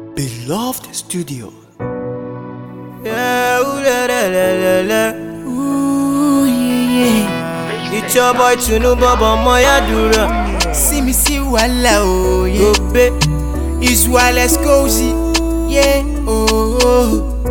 Beloved Studio. Yeah, ooh la la la la la. Ooh, yeah. It's your boy Tunu Baba Moyadura. See me see wala oh yeah. Gobe. It's Wallace Cozy. Yeah. Oh,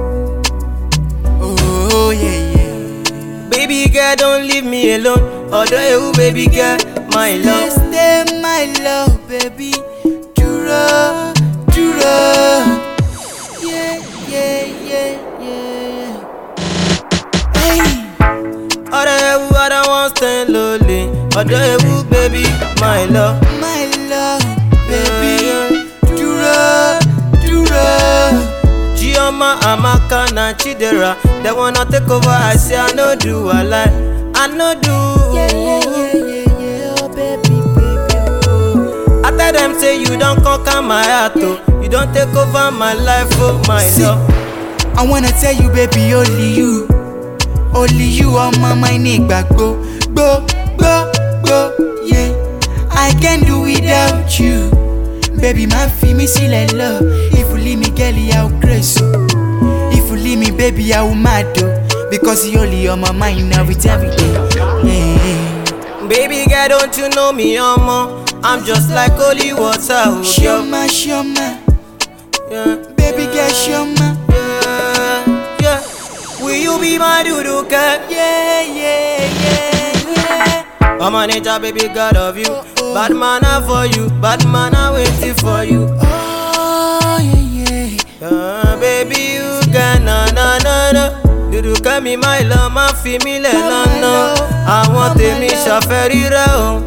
oh yeah, yeah. Baby girl, don't leave me alone. Although you, baby girl, my love. Stay my love, baby. Dura, Dura. Yeah, yeah, yeah, yeah. Hey. Although you, I don't want to stand lonely. Although you, baby, my love. My love, baby. Dura, Dura. Gioma, Amaka, na Chidera. They wanna take over. I say I no do, I lie. I no do. Yeah, yeah, yeah, yeah, yeah. Oh, baby, baby. Oh. I tell them say you don't conquer my heart, oh. You don't take over my life, oh my See, love. I wanna tell you, baby, only you on my mind, nigga. Go, yeah. I can't do without you, baby. Man, feel me still in love. If you leave me, girl, I'll crazy. If you leave me, baby, I will mad though. Because you only on my mind now, it's every day. Yeah. Baby girl, don't you know me, Omo? I'm just like holy water, oh girl. Shoma, Yeah, baby girl, Shoma. yeah. Will you be my dudu girl? Yeah, yeah, yeah, yeah. I'm a nature, baby, God of you. Bad man are for you, bad man are waiting for you. Oh, yeah, yeah. Baby, you can na. Dudu girl, me my love, ma fi mi le lana. I want to me shaferi re o.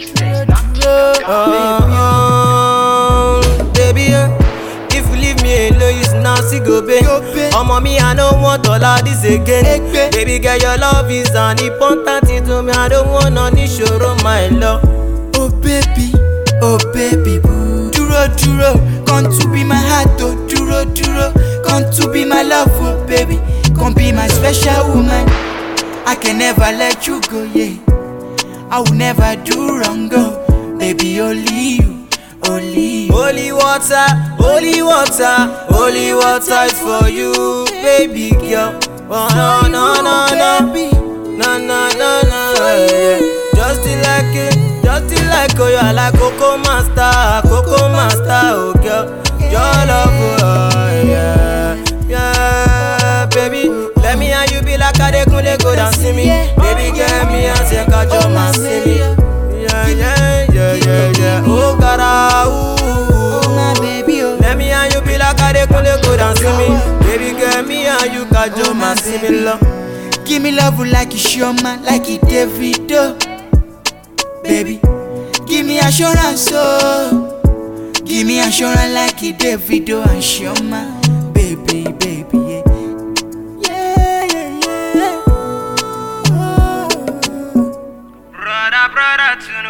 Baby, if you leave me alone, you now see go pay. Mommy, I don't want all of this again. Baby girl, your love is an important thing to me. I don't want any show my love. Oh baby, boo. Duro, come to be my heart, oh. Duro, come to be my love, oh baby. Come be my special woman. I can never let you go, yeah. I will never do wrong, go. Baby, only you, only you. Holy water, holy water, holy water is for you, baby girl. Oh no, Baby. no, yeah. Just like oh, you are like Coco Master, oh girl. Your love, oh yeah, baby. Let me and you be like a de go down see me. Baby girl, me and say catch your man see me. Yeah. Oh God, Oh my baby, oh. let me and you be like a de go down see me. Baby girl, me and you catch your man see me love. Give me love like it's Shoma, like it Davido. Baby, give me assurance, oh. Give me assurance like it Davido and Shoma. Baby, yeah. Brother,